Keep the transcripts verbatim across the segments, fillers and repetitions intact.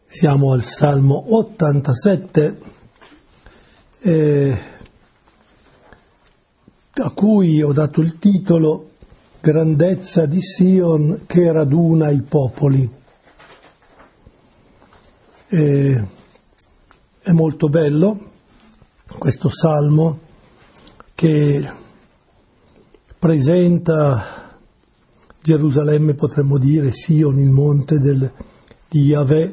Siamo al Salmo ottantasette, eh, a cui ho dato il titolo Grandezza di Sion che raduna i popoli. Eh, è molto bello questo Salmo che presenta Gerusalemme, potremmo dire, Sion, il monte del, di Yahweh,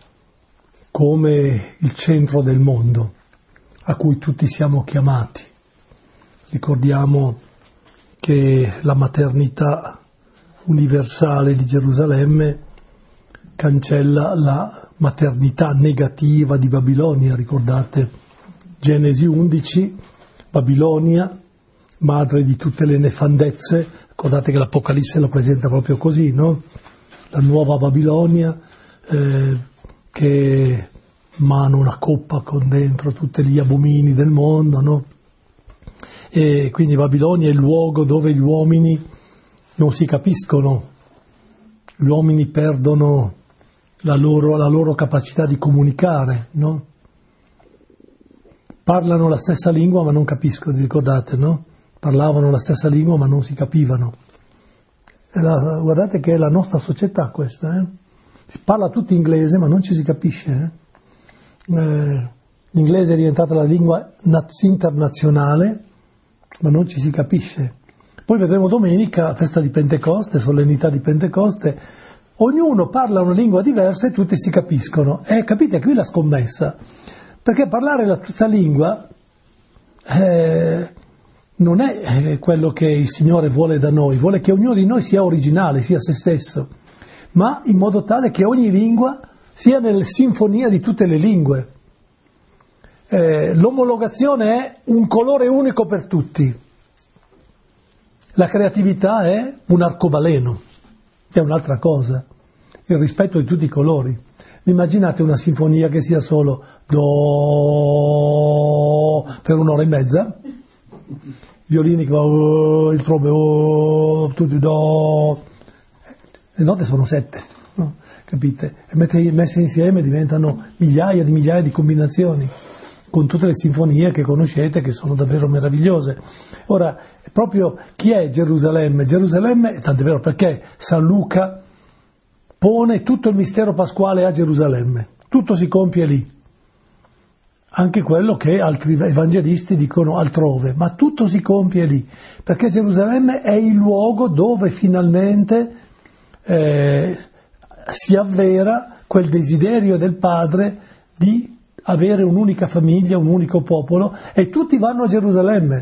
come il centro del mondo a cui tutti siamo chiamati. Ricordiamo che la maternità universale di Gerusalemme cancella la maternità negativa di Babilonia. Ricordate Genesi undici, Babilonia, madre di tutte le nefandezze. Ricordate che l'Apocalisse la presenta proprio così, no? La nuova Babilonia eh, che mano una coppa con dentro tutti gli abomini del mondo, no? E quindi Babilonia è il luogo dove gli uomini non si capiscono, gli uomini perdono la loro, la loro capacità di comunicare, no? Parlano la stessa lingua ma non capiscono, vi ricordate, no? Parlavano la stessa lingua ma non si capivano. E la, guardate che è la nostra società questa, eh? Si parla tutti inglese ma non ci si capisce. Eh? Eh, l'inglese è diventata la lingua internazionale ma non ci si capisce. Poi vedremo domenica, festa di Pentecoste, solennità di Pentecoste, ognuno parla una lingua diversa e tutti si capiscono. E eh, capite, qui la scommessa, perché parlare la stessa lingua eh, non è eh, quello che il Signore vuole da noi, vuole che ognuno di noi sia originale, sia se stesso, ma in modo tale che ogni lingua sia nella sinfonia di tutte le lingue. Eh, l'omologazione è un colore unico per tutti, la creatività è un arcobaleno, è un'altra cosa, il rispetto di tutti i colori. Immaginate una sinfonia che sia solo do per un'ora e mezza, violini che va oh, il trombe oh, tutti do, le note sono sette, no? Capite? E messe insieme diventano migliaia di migliaia di combinazioni, con tutte le sinfonie che conoscete, che sono davvero meravigliose. Ora, proprio chi è Gerusalemme? Gerusalemme, tant'è vero perché San Luca pone tutto il mistero pasquale a Gerusalemme, tutto si compie lì, anche quello che altri evangelisti dicono altrove, ma tutto si compie lì, perché Gerusalemme è il luogo dove finalmente eh, si avvera quel desiderio del Padre di avere un'unica famiglia, un unico popolo, e tutti vanno a Gerusalemme.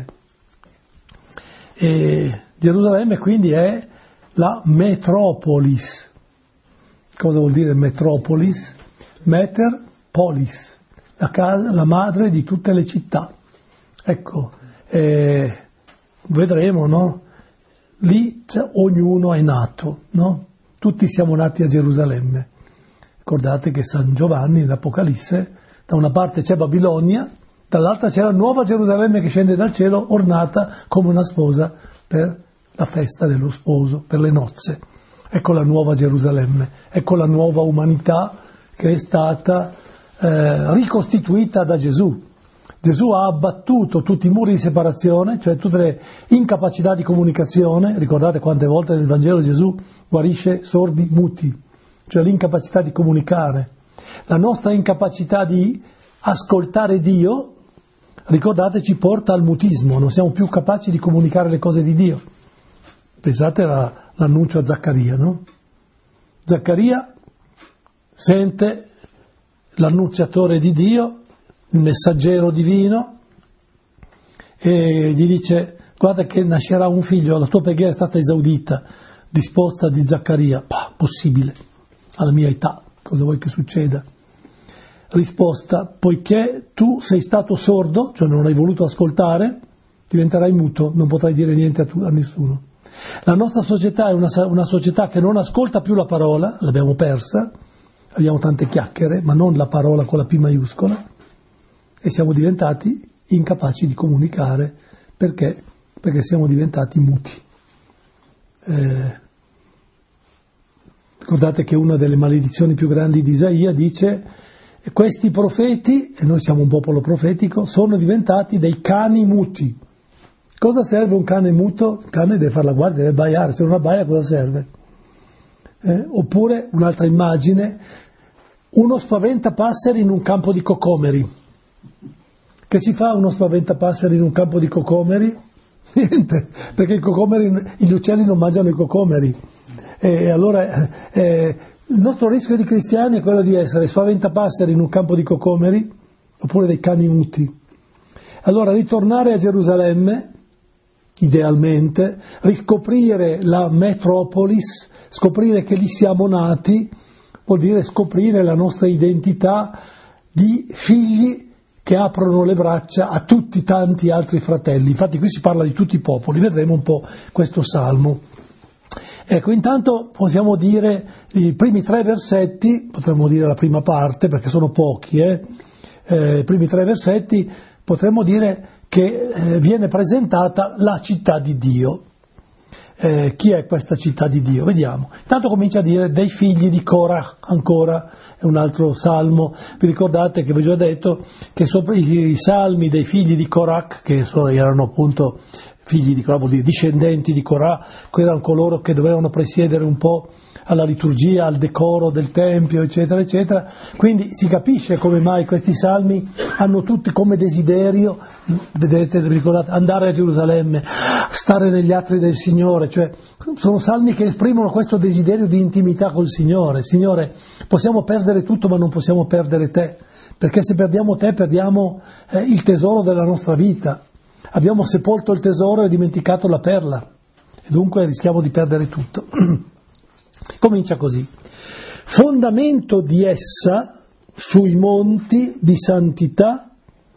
E Gerusalemme quindi è la metropolis. Cosa vuol dire metropolis? Meter polis, la, casa, la madre di tutte le città. Ecco, eh, vedremo, no? Lì ognuno è nato, no? Tutti siamo nati a Gerusalemme. Ricordate che San Giovanni nell'Apocalisse, da una parte c'è Babilonia, dall'altra c'è la nuova Gerusalemme che scende dal cielo ornata come una sposa per la festa dello sposo, per le nozze. Ecco la nuova Gerusalemme, ecco la nuova umanità che è stata eh, ricostituita da Gesù. Gesù ha abbattuto tutti i muri di separazione, cioè tutte le incapacità di comunicazione. Ricordate quante volte nel Vangelo Gesù guarisce sordi, muti, cioè l'incapacità di comunicare. La nostra incapacità di ascoltare Dio, ricordate, ci porta al mutismo, non siamo più capaci di comunicare le cose di Dio. Pensate alla, all'annuncio a Zaccaria, no? Zaccaria sente l'annunziatore di Dio, il messaggero divino, e gli dice: guarda che nascerà un figlio, la tua preghiera è stata esaudita, risposta di Zaccaria: bah, possibile, alla mia età, cosa vuoi che succeda? Risposta: poiché tu sei stato sordo, cioè non hai voluto ascoltare, diventerai muto, non potrai dire niente a, tu, a nessuno. La nostra società è una, una società che non ascolta più la parola, l'abbiamo persa, abbiamo tante chiacchiere, ma non la parola con la P maiuscola, e siamo diventati incapaci di comunicare. Perché? Perché siamo diventati muti. Eh, Ricordate che una delle maledizioni più grandi di Isaia dice: questi profeti, e noi siamo un popolo profetico, sono diventati dei cani muti. Cosa serve un cane muto? Il cane deve fare la guardia, deve abbaiare, se non abbaia cosa serve? Eh? Oppure un'altra immagine, uno spaventapasseri in un campo di cocomeri. Che ci fa uno spaventapasseri in un campo di cocomeri? Niente, perché i cocomeri, gli uccelli non mangiano i cocomeri. E allora eh, il nostro rischio di cristiani è quello di essere spaventapasseri in un campo di cocomeri, oppure dei cani muti. Allora ritornare a Gerusalemme, idealmente, riscoprire la metropolis, scoprire che lì siamo nati, vuol dire scoprire la nostra identità di figli che aprono le braccia a tutti tanti altri fratelli. Infatti qui si parla di tutti i popoli, vedremo un po' questo salmo. Ecco, intanto possiamo dire i primi tre versetti, potremmo dire la prima parte, perché sono pochi, eh? Eh, i primi tre versetti potremmo dire che eh, viene presentata la città di Dio. Eh, chi è questa città di Dio? Vediamo. Intanto comincia a dire dei figli di Korah, ancora è un altro salmo. Vi ricordate che vi ho già detto che sopra i, i salmi dei figli di Korah, che so, erano appunto figli di Korah, vuol dire discendenti di Korah, erano coloro che dovevano presiedere un po' alla liturgia, al decoro del Tempio, eccetera, eccetera. Quindi si capisce come mai questi salmi hanno tutti come desiderio, vedete, vi ricordate, andare a Gerusalemme, stare negli atri del Signore, cioè sono salmi che esprimono questo desiderio di intimità col Signore. Signore, possiamo perdere tutto ma non possiamo perdere te, perché se perdiamo te perdiamo eh, il tesoro della nostra vita. Abbiamo sepolto il tesoro e dimenticato la perla, e dunque rischiamo di perdere tutto. Comincia così: fondamento di essa sui monti di santità.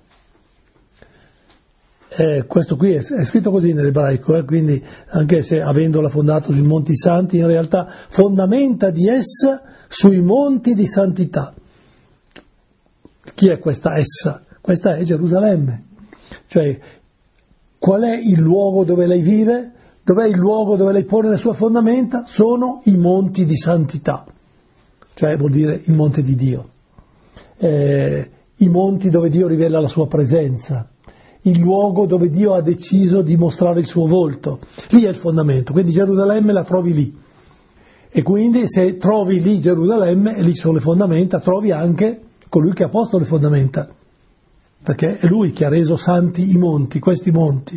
Eh, questo qui è, è scritto così nell'ebraico, eh, quindi anche se avendola fondato sui monti santi, in realtà fondamenta di essa sui monti di santità. Chi è questa essa? Questa è Gerusalemme. Cioè, qual è il luogo dove lei vive? Dov'è il luogo dove lei pone le sue fondamenta? Sono i monti di santità, cioè vuol dire il monte di Dio, eh, i monti dove Dio rivela la sua presenza, il luogo dove Dio ha deciso di mostrare il suo volto. Lì è il fondamento, quindi Gerusalemme la trovi lì, e quindi se trovi lì Gerusalemme e lì sono le fondamenta, trovi anche colui che ha posto le fondamenta, perché è lui che ha reso santi i monti, questi monti.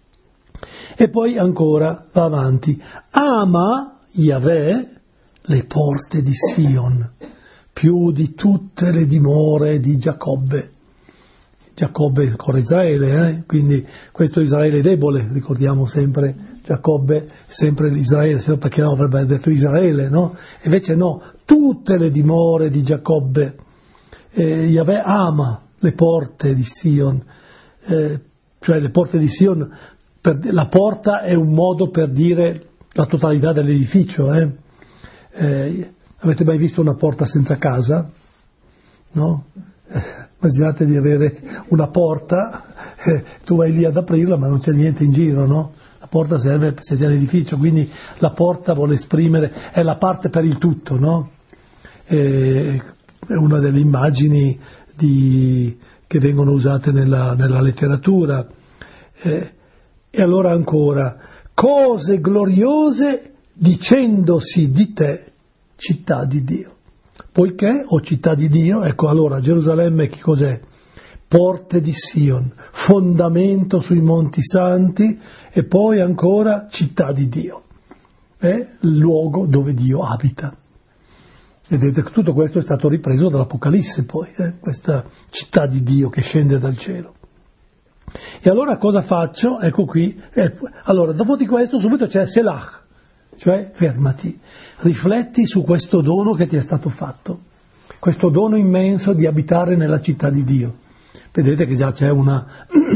E poi ancora va avanti: ama Yahweh le porte di Sion più di tutte le dimore di Giacobbe. Giacobbe è ancora Israele, eh? Quindi questo Israele debole, ricordiamo sempre Giacobbe, sempre Israele, se no perché no avrebbe detto Israele, no? Invece no, tutte le dimore di Giacobbe. Eh, Yahweh ama le porte di Sion, eh, cioè le porte di Sion. La porta è un modo per dire la totalità dell'edificio. Eh? Eh, avete mai visto una porta senza casa? No? Eh, immaginate di avere una porta, eh, tu vai lì ad aprirla ma non c'è niente in giro, no? La porta serve se c'è l'edificio, quindi la porta vuole esprimere, è la parte per il tutto, no? Eh, è una delle immagini di, che vengono usate nella, nella letteratura. Eh, E allora ancora, cose gloriose dicendosi di te, città di Dio. Poiché, o città di Dio, ecco allora Gerusalemme che cos'è? Porte di Sion, fondamento sui monti santi, e poi ancora città di Dio. È il luogo dove Dio abita. Vedete che tutto questo è stato ripreso dall'Apocalisse poi, eh? Questa città di Dio che scende dal cielo. E allora cosa faccio? Ecco qui. Eh, allora, dopo di questo subito c'è Selah, cioè fermati, rifletti su questo dono che ti è stato fatto, questo dono immenso di abitare nella città di Dio. Vedete che già c'è una,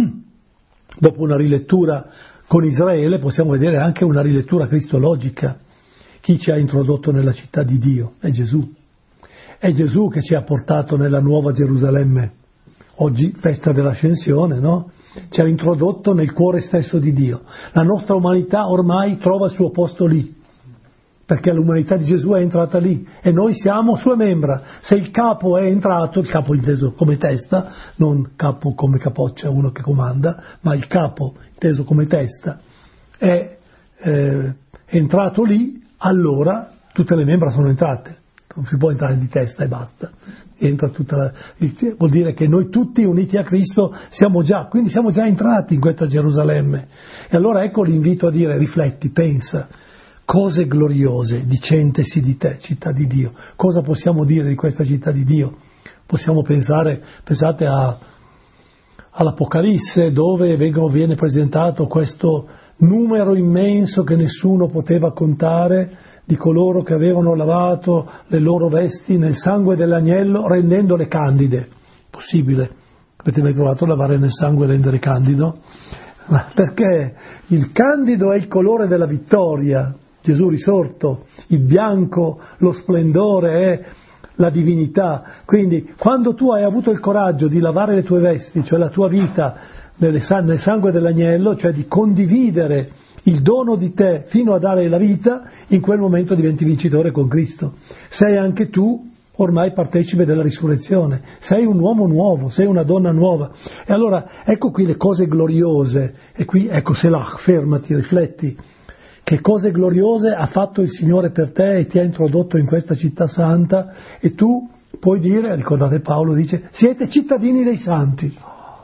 dopo una rilettura con Israele, possiamo vedere anche una rilettura cristologica. Chi ci ha introdotto nella città di Dio? È Gesù. È Gesù che ci ha portato nella nuova Gerusalemme. Oggi, festa dell'ascensione, no? Ci ha introdotto nel cuore stesso di Dio. La nostra umanità ormai trova il suo posto lì, perché l'umanità di Gesù è entrata lì e noi siamo sue membra. Se il capo è entrato, il capo inteso come testa, non capo come capoccia, uno che comanda, ma il capo inteso come testa, è eh, entrato lì, allora tutte le membra sono entrate. Non si può entrare di testa e basta. Entra tutta la, il, vuol dire che noi tutti uniti a Cristo siamo già, quindi siamo già entrati in questa Gerusalemme. E allora ecco l'invito a dire: rifletti, pensa, cose gloriose dicentesi di te, città di Dio. Cosa possiamo dire di questa città di Dio? Possiamo pensare, pensate a, all'Apocalisse, dove vengono, viene presentato questo numero immenso che nessuno poteva contare di coloro che avevano lavato le loro vesti nel sangue dell'agnello rendendole candide. Possibile? Avete mai provato a lavare nel sangue e rendere candido? Ma perché il candido è il colore della vittoria, Gesù risorto, il bianco, lo splendore è la divinità. Quindi quando tu hai avuto il coraggio di lavare le tue vesti, cioè la tua vita nel sangue dell'agnello, cioè di condividere il dono di te fino a dare la vita, in quel momento diventi vincitore con Cristo. Sei anche tu ormai partecipe della risurrezione, sei un uomo nuovo, sei una donna nuova. E allora ecco qui le cose gloriose, e qui ecco Selah, fermati, rifletti, che cose gloriose ha fatto il Signore per te e ti ha introdotto in questa città santa, e tu puoi dire, ricordate Paolo dice, siete cittadini dei santi.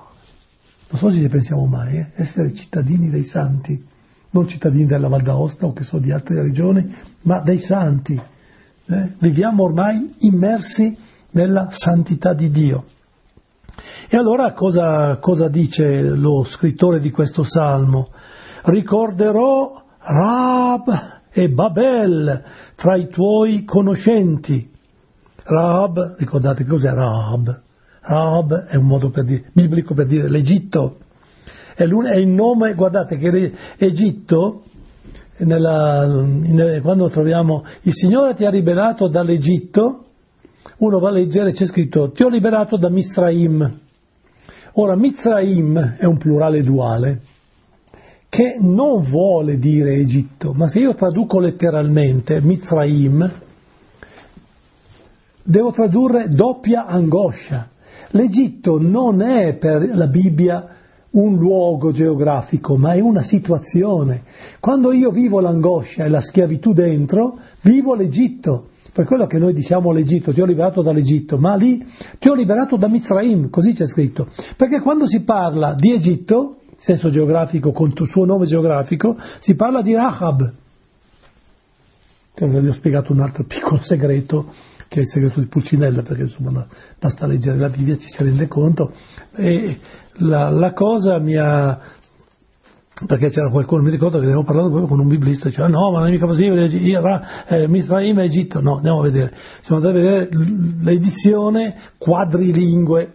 Non so se ci pensiamo mai, eh? Essere cittadini dei santi, non cittadini della Val d'Aosta o che so di altre regioni, ma dei santi. Eh? Viviamo ormai immersi nella santità di Dio. E allora cosa, cosa dice lo scrittore di questo salmo? Ricorderò Rahab e Babel tra i tuoi conoscenti. Rahab, ricordate cos'è Rahab? Rahab è un modo per dire, biblico per dire l'Egitto. È, è il nome, guardate che Egitto, nella, in, quando troviamo il Signore ti ha liberato dall'Egitto, uno va a leggere, c'è scritto ti ho liberato da Mizraim. Ora Mizraim è un plurale duale che non vuole dire Egitto, ma se io traduco letteralmente Mizraim devo tradurre doppia angoscia. L'Egitto non è per la Bibbia un luogo geografico, ma è una situazione. Quando io vivo l'angoscia e la schiavitù dentro, vivo l'Egitto. Per quello che noi diciamo l'Egitto, ti ho liberato dall'Egitto, ma lì ti ho liberato da Mizraim, così c'è scritto. Perché quando si parla di Egitto, in senso geografico, con il suo nome geografico, si parla di Rahab. Vi ho spiegato un altro piccolo segreto, che è il segreto di Pulcinella, perché insomma basta leggere la Bibbia, ci si rende conto. E la, la cosa mi ha... perché c'era qualcuno, mi ricordo che avevo parlato proprio con un biblista, diceva no, ma non è mica possibile, eh, Mizraim e Egitto. No, andiamo a vedere. Siamo andati a vedere l'edizione quadrilingue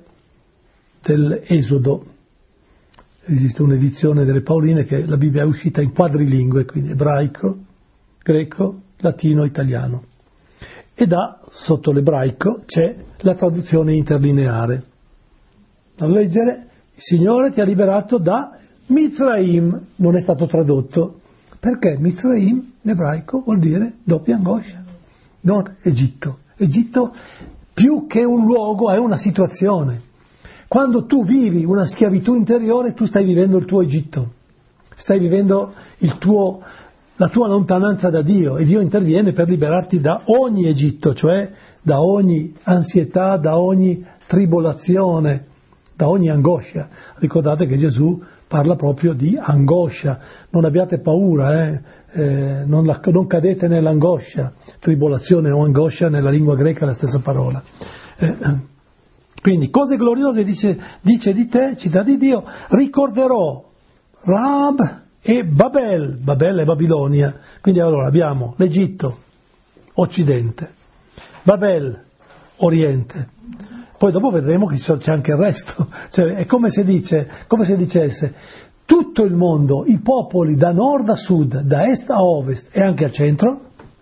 dell'Esodo. Esiste un'edizione delle Pauline che la Bibbia è uscita in quadrilingue, quindi ebraico, greco, latino, italiano. E da, sotto l'ebraico, c'è la traduzione interlineare. A leggere, il Signore ti ha liberato da Mizraim, non è stato tradotto. Perché Mizraim, in ebraico, vuol dire doppia angoscia, non Egitto. Egitto, più che un luogo, è una situazione. Quando tu vivi una schiavitù interiore, tu stai vivendo il tuo Egitto, stai vivendo il tuo... la tua lontananza da Dio, e Dio interviene per liberarti da ogni Egitto, cioè da ogni ansietà, da ogni tribolazione, da ogni angoscia. Ricordate che Gesù parla proprio di angoscia, non abbiate paura, eh? Eh, non, la, non cadete nell'angoscia, tribolazione o angoscia nella lingua greca è la stessa parola. Eh, quindi cose gloriose dice, dice di te, città di Dio, ricorderò Rahab e Babel, Babel è Babilonia, quindi allora abbiamo l'Egitto, occidente, Babel, oriente, poi dopo vedremo che c'è anche il resto, cioè è come se dice, come se dicesse tutto il mondo, i popoli da nord a sud, da est a ovest e anche al centro,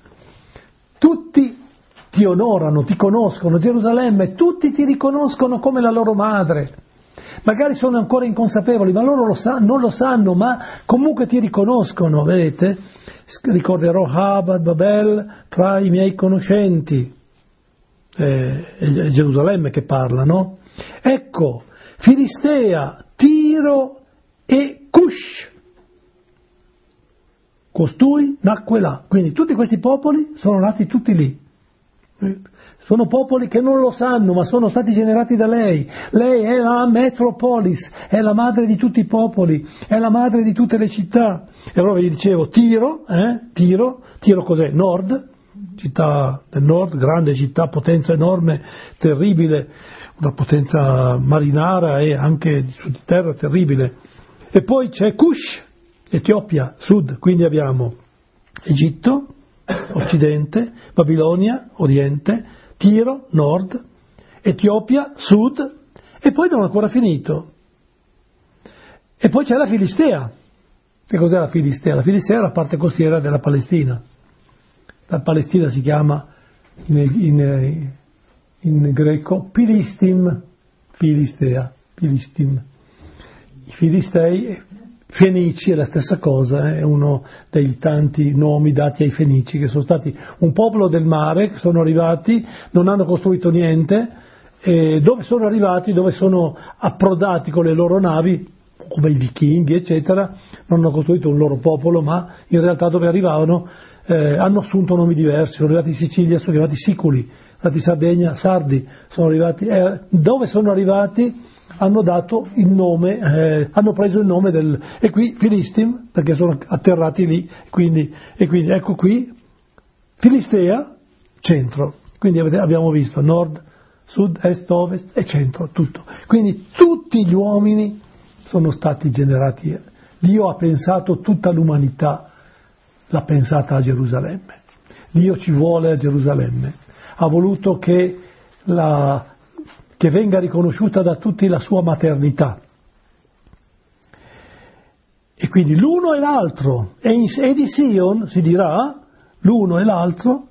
tutti ti onorano, ti conoscono, Gerusalemme, tutti ti riconoscono come la loro madre. magari sono ancora inconsapevoli, ma loro lo sa, non lo sanno, ma comunque ti riconoscono, vedete? Ricorderò Habad Babel tra i miei conoscenti, eh, è Gerusalemme che parla, no? Ecco, Filistea, Tiro e Cush, costui nacque là. Quindi tutti questi popoli sono nati tutti lì. Sono popoli che non lo sanno, ma sono stati generati da lei. Lei è la metropolis, è la madre di tutti i popoli, è la madre di tutte le città. E allora vi dicevo, Tiro, eh? Tiro, Tiro cos'è? Nord, città del nord, grande città, potenza enorme, terribile, una potenza marinara e anche su di terra terribile. E poi c'è Cush, Etiopia, sud, quindi abbiamo Egitto, occidente, Babilonia, oriente, Tiro, nord, Etiopia, sud, e poi non ho ancora finito. E poi c'è la Filistea. Che cos'è la Filistea? La Filistea è la parte costiera della Palestina. La Palestina si chiama in, in, in greco Pilistim, Filistea, Pilistim. I Filistei, Fenici è la stessa cosa, è uno dei tanti nomi dati ai Fenici, che sono stati un popolo del mare, che sono arrivati, non hanno costruito niente, e dove sono arrivati, dove sono approdati con le loro navi, come i vichinghi, eccetera, non hanno costruito un loro popolo, ma in realtà dove arrivavano eh, hanno assunto nomi diversi, sono arrivati in Sicilia, sono arrivati Siculi, sono arrivati in Sardegna, Sardi, sono arrivati, eh, dove sono arrivati hanno dato il nome, eh, hanno preso il nome del, e qui Filistim, perché sono atterrati lì, quindi, e quindi ecco qui, Filistea, centro, quindi abbiamo visto nord, sud, est, ovest e centro, tutto. Quindi tutti gli uomini sono stati generati, Dio ha pensato tutta l'umanità, l'ha pensata a Gerusalemme, Dio ci vuole a Gerusalemme, ha voluto che la... che venga riconosciuta da tutti la sua maternità. E quindi l'uno e l'altro, e, in, e di Sion si dirà, l'uno e l'altro,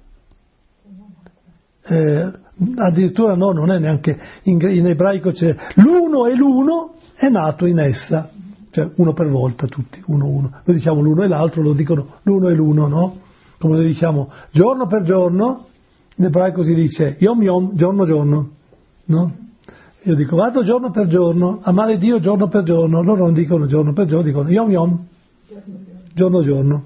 eh, addirittura no, non è neanche, in, in ebraico c'è l'uno e l'uno è nato in essa, cioè uno per volta tutti, uno uno. Noi diciamo l'uno e l'altro, lo dicono l'uno e l'uno, no? Come noi diciamo giorno per giorno, in ebraico si dice yom yom, giorno giorno. No? Io dico vado giorno per giorno, amare Dio giorno per giorno, loro non dicono giorno per giorno, dicono yom yom, giorno giorno.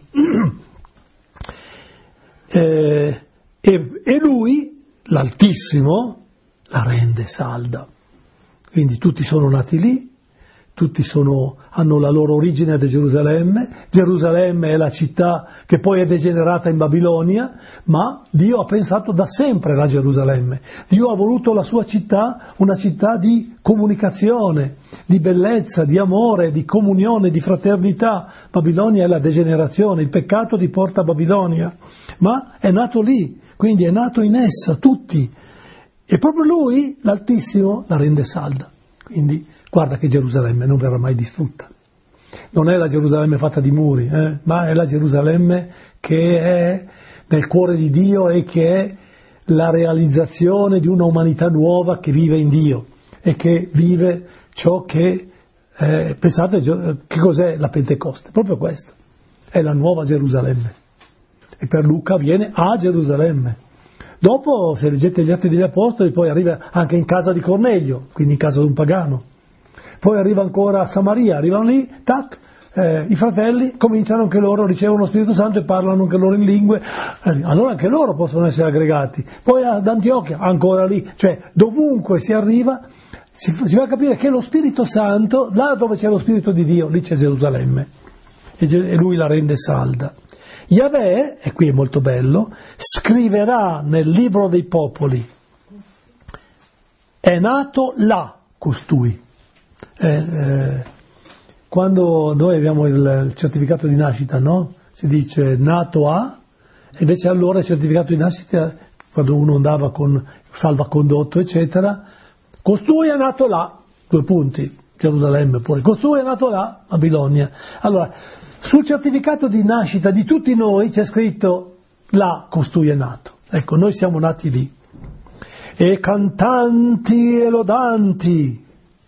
eh, e, e lui, l'Altissimo, la rende salda. Quindi tutti sono nati lì, tutti sono, hanno la loro origine da Gerusalemme, Gerusalemme è la città che poi è degenerata in Babilonia, ma Dio ha pensato da sempre la Gerusalemme, Dio ha voluto la sua città, una città di comunicazione, di bellezza, di amore, di comunione, di fraternità. Babilonia è la degenerazione, il peccato ti porta a Babilonia, ma è nato lì, quindi è nato in essa, tutti, e proprio lui, l'Altissimo, la rende salda, quindi guarda che Gerusalemme non verrà mai distrutta. Non è la Gerusalemme fatta di muri, eh, ma è la Gerusalemme che è nel cuore di Dio e che è la realizzazione di una umanità nuova che vive in Dio e che vive ciò che, eh, pensate, che cos'è la Pentecoste? Proprio questo, è la nuova Gerusalemme. E per Luca viene a Gerusalemme. Dopo, se leggete gli Atti degli Apostoli, poi arriva anche in casa di Cornelio, quindi in casa di un pagano. Poi arriva ancora a Samaria, arrivano lì, tac, eh, i fratelli cominciano anche loro, ricevono lo Spirito Santo e parlano anche loro in lingue, allora anche loro possono essere aggregati. Poi ad Antiochia, ancora lì, cioè dovunque si arriva, si, si va a capire che lo Spirito Santo, là dove c'è lo Spirito di Dio, lì c'è Gerusalemme, e, e lui la rende salda. Yahweh, e qui è molto bello, scriverà nel libro dei popoli, è nato là costui. Eh, eh, quando noi abbiamo il, il certificato di nascita, no? Si dice nato a, e invece allora il certificato di nascita, quando uno andava con salvacondotto eccetera, costui è nato là, due punti, Gerusalemme pure, costui è nato là, a Babilonia. Allora, sul certificato di nascita di tutti noi c'è scritto là costui è nato, ecco, noi siamo nati lì, e cantanti e lodanti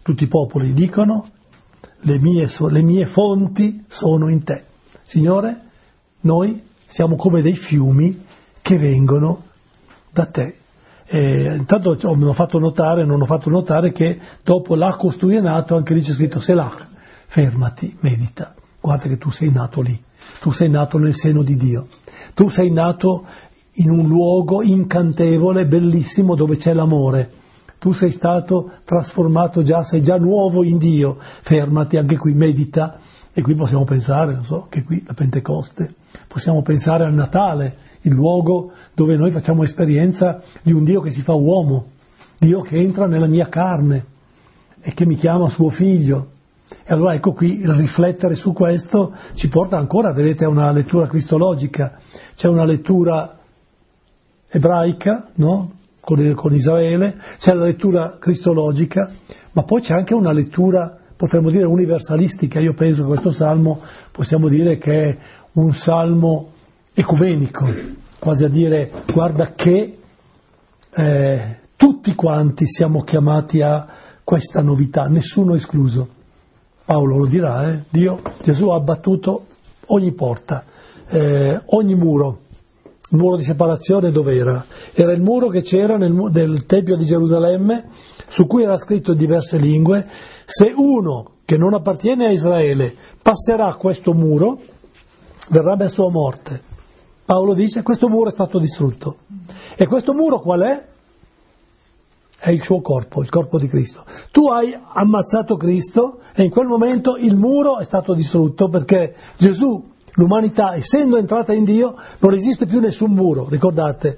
tutti i popoli dicono, le mie, le mie fonti sono in te. Signore, noi siamo come dei fiumi che vengono da te. E intanto mi ho fatto notare, non ho fatto notare che dopo l'acus tui è nato, anche lì c'è scritto Selah, fermati, medita, guarda che tu sei nato lì, tu sei nato nel seno di Dio, tu sei nato in un luogo incantevole, bellissimo, dove c'è l'amore, tu sei stato trasformato già, sei già nuovo in Dio, fermati, anche qui medita, e qui possiamo pensare, non so, che qui la Pentecoste, possiamo pensare al Natale, il luogo dove noi facciamo esperienza di un Dio che si fa uomo, Dio che entra nella mia carne e che mi chiama suo figlio. E allora ecco qui il riflettere su questo ci porta ancora, vedete, a una lettura cristologica. C'è una lettura ebraica, no? con, con Israele, c'è la lettura cristologica, ma poi c'è anche una lettura, potremmo dire, universalistica. Io penso che questo salmo possiamo dire che è un salmo ecumenico, quasi a dire guarda che eh, tutti quanti siamo chiamati a questa novità, nessuno escluso. Paolo lo dirà, eh? Dio, Gesù ha abbattuto ogni porta, eh, ogni muro. Il muro di separazione dov'era? Era il muro che c'era nel, nel Tempio di Gerusalemme, su cui era scritto in diverse lingue: se uno che non appartiene a Israele passerà questo muro, verrà messo a morte. Paolo dice: questo muro è stato distrutto. E questo muro qual è? È il suo corpo, il corpo di Cristo. Tu hai ammazzato Cristo e in quel momento il muro è stato distrutto, perché Gesù, l'umanità, essendo entrata in Dio, non esiste più nessun muro. Ricordate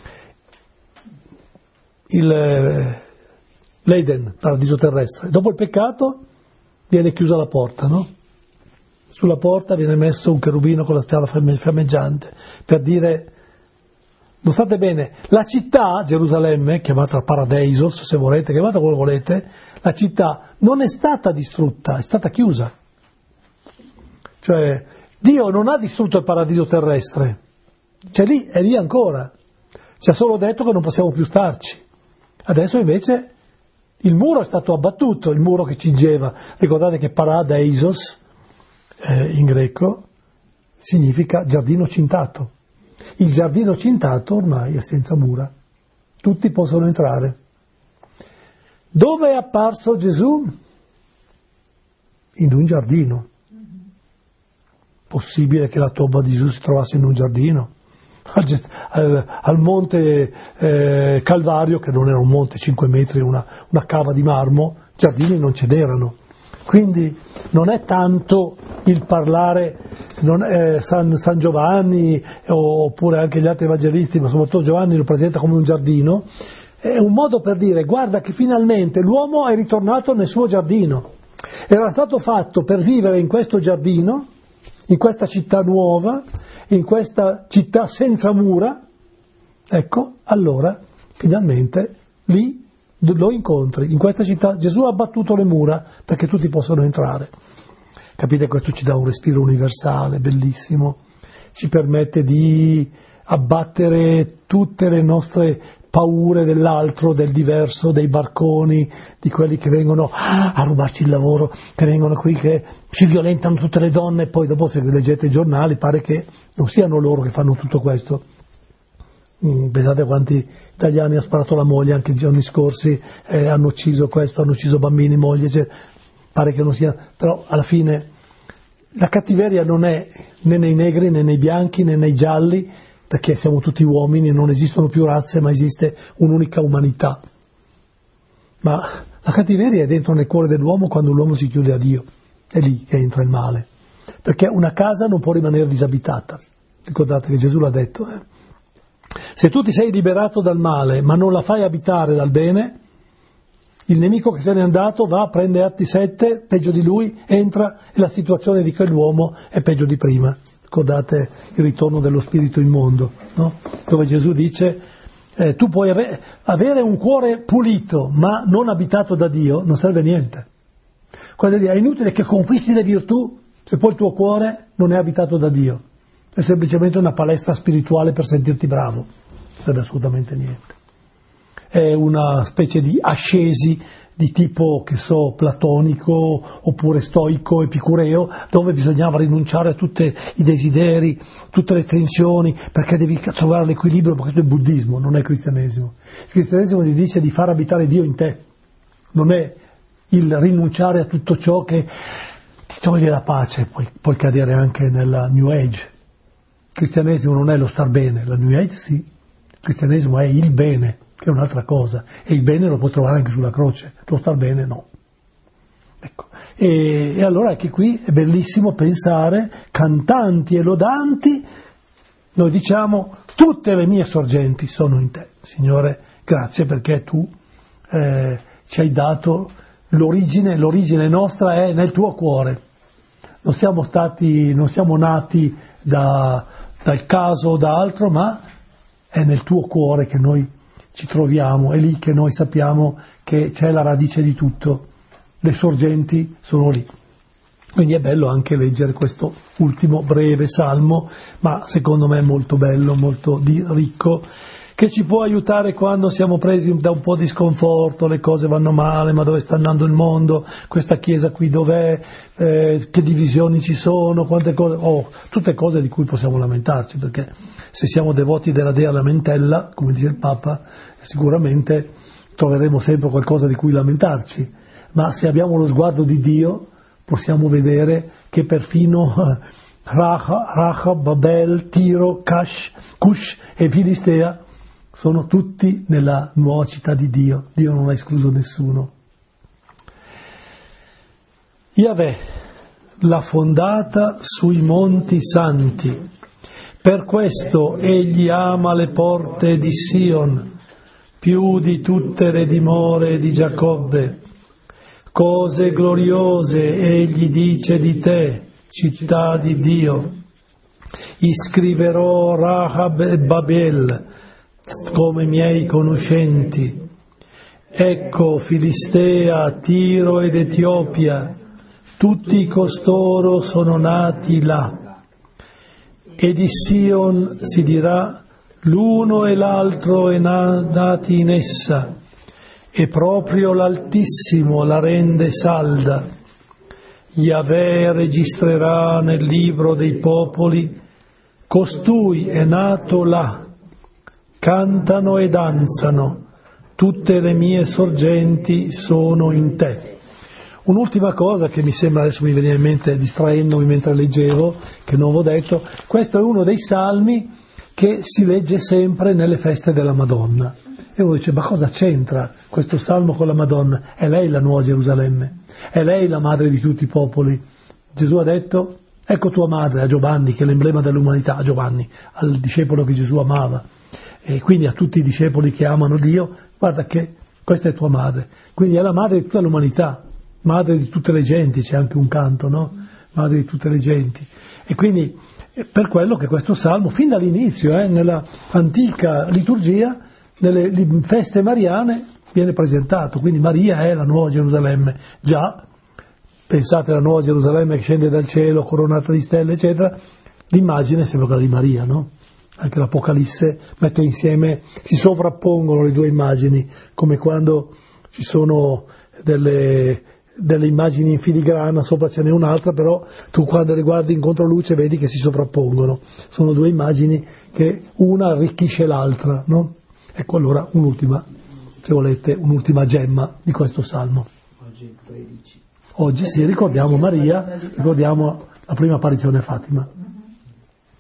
il, l'Eden, paradiso terrestre. Dopo il peccato viene chiusa la porta, no? Sulla porta viene messo un cherubino con la spada fiammeggiante, per dire, notate bene, la città, Gerusalemme, chiamata Paradeisos, se volete, chiamata come volete, la città non è stata distrutta, è stata chiusa. Cioè, Dio non ha distrutto il paradiso terrestre, c'è lì, è lì ancora, ci ha solo detto che non possiamo più starci. Adesso invece il muro è stato abbattuto, il muro che cingeva. Ricordate che Paradeisos, Eh, in greco, significa giardino cintato. Il giardino cintato ormai è senza mura, tutti possono entrare. Dove è apparso Gesù? In un giardino. Possibile che la tomba di Gesù si trovasse in un giardino? Al, al, al monte eh, Calvario, che non era un monte cinque metri, una, una cava di marmo, giardini non ce n'erano. Quindi non è tanto il parlare, non è San, San Giovanni oppure anche gli altri evangelisti, ma soprattutto Giovanni lo presenta come un giardino, è un modo per dire guarda che finalmente l'uomo è ritornato nel suo giardino, era stato fatto per vivere in questo giardino, in questa città nuova, in questa città senza mura. Ecco, allora finalmente lì lo incontri, in questa città. Gesù ha abbattuto le mura perché tutti possono entrare. Capite, questo ci dà un respiro universale, bellissimo, ci permette di abbattere tutte le nostre paure dell'altro, del diverso, dei barconi, di quelli che vengono a rubarci il lavoro, che vengono qui, che ci violentano tutte le donne, e poi dopo se leggete i giornali pare che non siano loro che fanno tutto questo. Pensate quanti italiani hanno sparato la moglie anche i giorni scorsi, eh, hanno ucciso questo, hanno ucciso bambini, moglie, cioè, pare che non sia, però alla fine la cattiveria non è né nei negri né nei bianchi né nei gialli, perché siamo tutti uomini, non esistono più razze, ma esiste un'unica umanità. Ma la cattiveria è dentro nel cuore dell'uomo quando l'uomo si chiude a Dio, è lì che entra il male, perché una casa non può rimanere disabitata. Ricordate che Gesù l'ha detto, eh? Se tu ti sei liberato dal male ma non la fai abitare dal bene, il nemico che se n'è andato va, prende atti sette, peggio di lui, entra e la situazione di quell'uomo è peggio di prima. Ricordate il ritorno dello spirito immondo, no? Dove Gesù dice eh, tu puoi avere un cuore pulito ma non abitato da Dio, non serve a niente. È inutile che conquisti le virtù se poi il tuo cuore non è abitato da Dio. È semplicemente una palestra spirituale per sentirti bravo, non serve assolutamente niente. È una specie di ascesi di tipo, che so, platonico oppure stoico, epicureo, dove bisognava rinunciare a tutti i desideri, tutte le tensioni, perché devi trovare l'equilibrio, perché questo è buddismo, non è cristianesimo. Il cristianesimo ti dice di far abitare Dio in te, non è il rinunciare a tutto ciò che ti toglie la pace, puoi, puoi cadere anche nella New Age. Il cristianesimo non è lo star bene, la New Age sì, il cristianesimo è il bene, che è un'altra cosa, e il bene lo puoi trovare anche sulla croce, lo star bene no. Ecco. E, e allora anche qui è bellissimo pensare, cantanti e lodanti, noi diciamo, tutte le mie sorgenti sono in te, Signore, grazie perché tu eh, ci hai dato l'origine, l'origine nostra è nel tuo cuore, non siamo stati, non siamo nati da, dal caso o da altro, ma è nel tuo cuore che noi ci troviamo, è lì che noi sappiamo che c'è la radice di tutto, le sorgenti sono lì. Quindi è bello anche leggere questo ultimo breve salmo, ma secondo me molto bello, molto di, ricco, che ci può aiutare quando siamo presi da un po' di sconforto, le cose vanno male, ma dove sta andando il mondo, questa chiesa qui dov'è, eh, che divisioni ci sono, quante cose, oh, tutte cose di cui possiamo lamentarci, perché se siamo devoti della Dea Lamentella, come dice il Papa, sicuramente troveremo sempre qualcosa di cui lamentarci, ma se abbiamo lo sguardo di Dio possiamo vedere che perfino Rahab, Babel, Tiro, Cash, Cush e Filistea sono tutti nella nuova città di Dio. Dio non ha escluso nessuno. Yahweh l'ha fondata sui monti santi, per questo egli ama le porte di Sion più di tutte le dimore di Giacobbe. Cose gloriose egli dice di te, città di Dio. Iscriverò Rahab e Babel come miei conoscenti. Ecco Filistea, Tiro ed Etiopia, tutti costoro sono nati là. E di Sion si dirà, l'uno e l'altro è nati in essa, e proprio l'Altissimo la rende salda. Yahweh registrerà nel libro dei popoli, costui è nato là. Cantano e danzano, tutte le mie sorgenti sono in te. Un'ultima cosa che mi sembra, adesso mi veniva in mente distraendomi mentre leggevo, che non avevo detto, questo è uno dei salmi che si legge sempre nelle feste della Madonna. E uno dice, ma cosa c'entra questo salmo con la Madonna? È lei la nuova Gerusalemme, è lei la madre di tutti i popoli. Gesù ha detto, ecco tua madre, a Giovanni, che è l'emblema dell'umanità, a Giovanni, al discepolo che Gesù amava. E quindi a tutti i discepoli che amano Dio, guarda che questa è tua madre, quindi è la madre di tutta l'umanità, madre di tutte le genti, c'è anche un canto, no? Madre di tutte le genti. E quindi per quello che questo salmo, fin dall'inizio, eh, nella antica liturgia, nelle feste mariane, viene presentato, quindi Maria è la nuova Gerusalemme, già, pensate alla nuova Gerusalemme che scende dal cielo, coronata di stelle, eccetera, l'immagine sembra quella di Maria, no? Anche l'Apocalisse mette insieme, si sovrappongono le due immagini, come quando ci sono delle, delle immagini in filigrana, sopra ce n'è un'altra, però tu quando le guardi in controluce vedi che si sovrappongono. Sono due immagini che una arricchisce l'altra, no? Ecco allora un'ultima, se volete, un'ultima gemma di questo salmo. Oggi tredici. Oggi sì, ricordiamo Maria, ricordiamo la prima apparizione a Fatima.